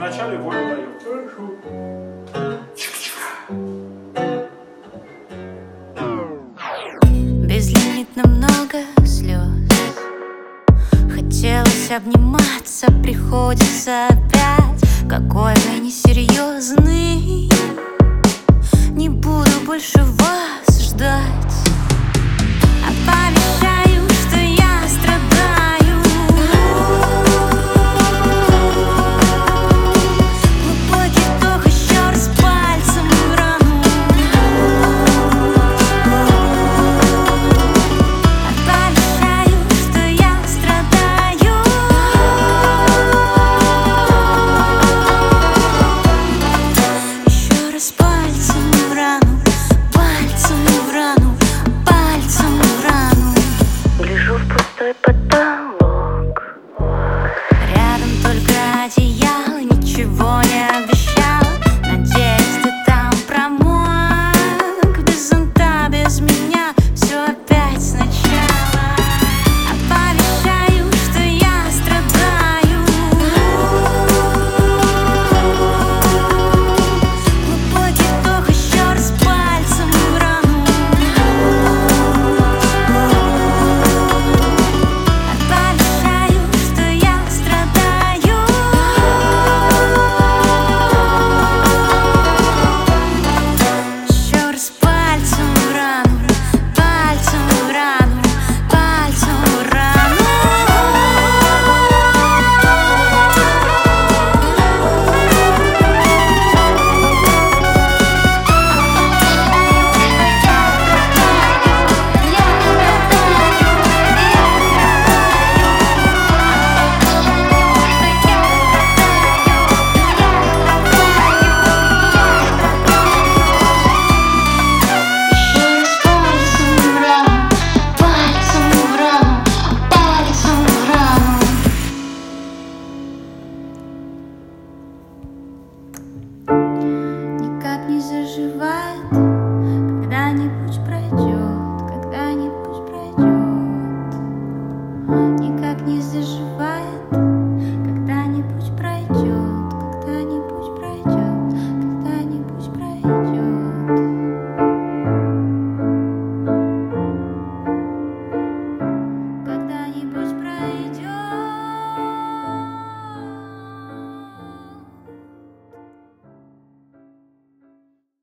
вначале волю дает. Безлимитно много слез. Хотелось обниматься, приходится опять. Какой вы несерьезный. Не буду больше вас ждать. Пообещаю, что я страдаю. Глубокий вдох, еще раз пальцем в рану. Пообещаю, что я страдаю. Еще раз пальцем в рану, пальцем в рану, пальцем в рану. Гляжу в пустой потолок. Рядом только одеяло, ничего не